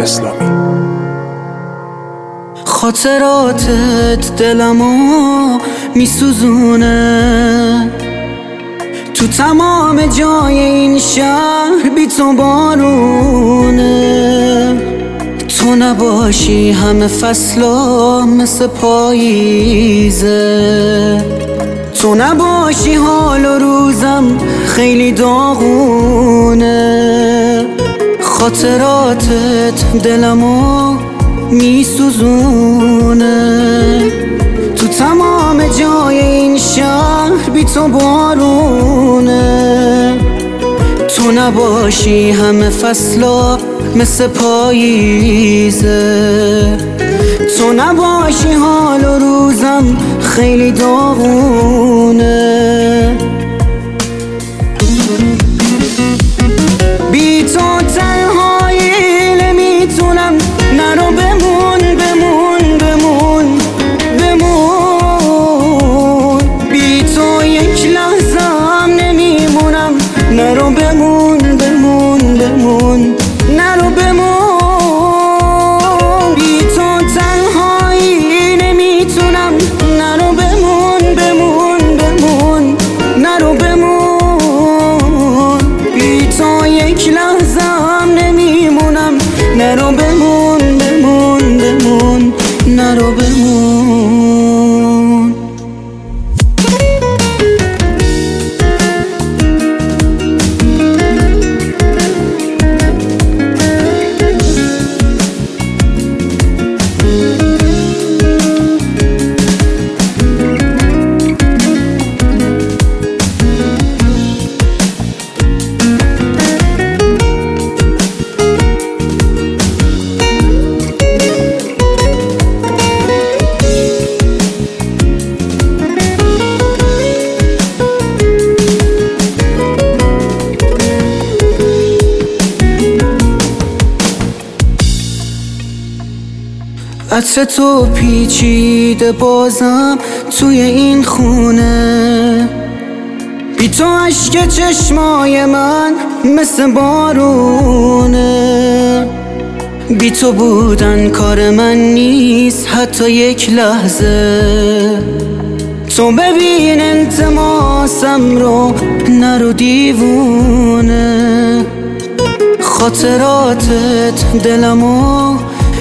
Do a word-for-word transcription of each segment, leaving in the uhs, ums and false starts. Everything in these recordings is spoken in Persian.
اسلامی. خاطراتت دلمو میسوزونه، تو تمام جای این شهر بی تو بارونه. تو نباشی همه فصلا مثل پاییزه، تو نباشی حال و روزم خیلی داغونه. خاطراتت دلمو میسوزونه، تو تمام جای این شهر بی تو بارونه. تو نباشی همه فصلا مثل پاییزه، تو نباشی حال و روزم خیلی داغونه. بی تو تنهایی نمیتونم، نرو بمون بمون بمون بمون. بی تو یک لحظه هم نمیمونم، نرو بمون بمون بمون نرو بمون. بی تو تنهایی نمیتونم، نرو بمون بمون بمون نرو بمون. بی تو یک لحظه هم نمیمونم، نرو بمون بمون بمون نرو بمون. عطر تو پیچیده بازم توی این خونه، بی تو عشق چشمای من مثل بارونه. بی تو بودن کار من نیست حتی یک لحظه، تو ببین التماسم رو نرو دیوونه. خاطراتت دلمو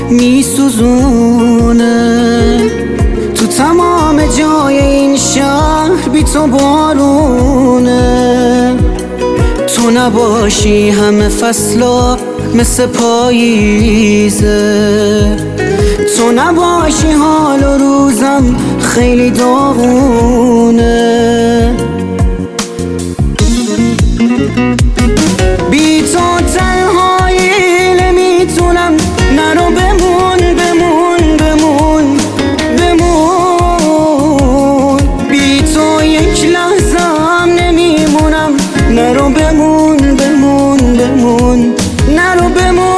میسوزونه، تو تمام جای این شهر بی تو بارونه. تو نباشی همه فصلا مثل پاییزه، تو نباشی حال و روزم خیلی داغونه. بی تو تنهایی نمیتونم، نرو بمون بمون بمون بمون. بی تو یک لحظه هم نمیمونم، نرو بمون بمون بمون نرو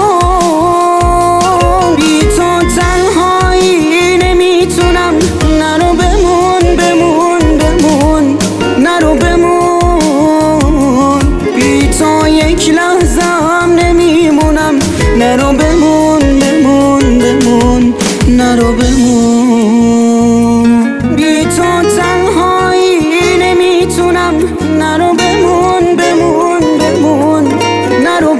بمون. بی تو تنهایی نمیتونم، نرو بمون بمون بمون نرو بمون. بی تو یک لحظه هم نمیمونم، نرو بمون بمون بمون نرو بمون. بی تو تنهایی نمیتونم، نرو بمون بمون بمون نرو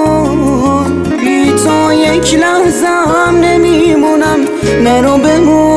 بمون. بی تو یک لحظه هم نمیمونم، نرو بمون.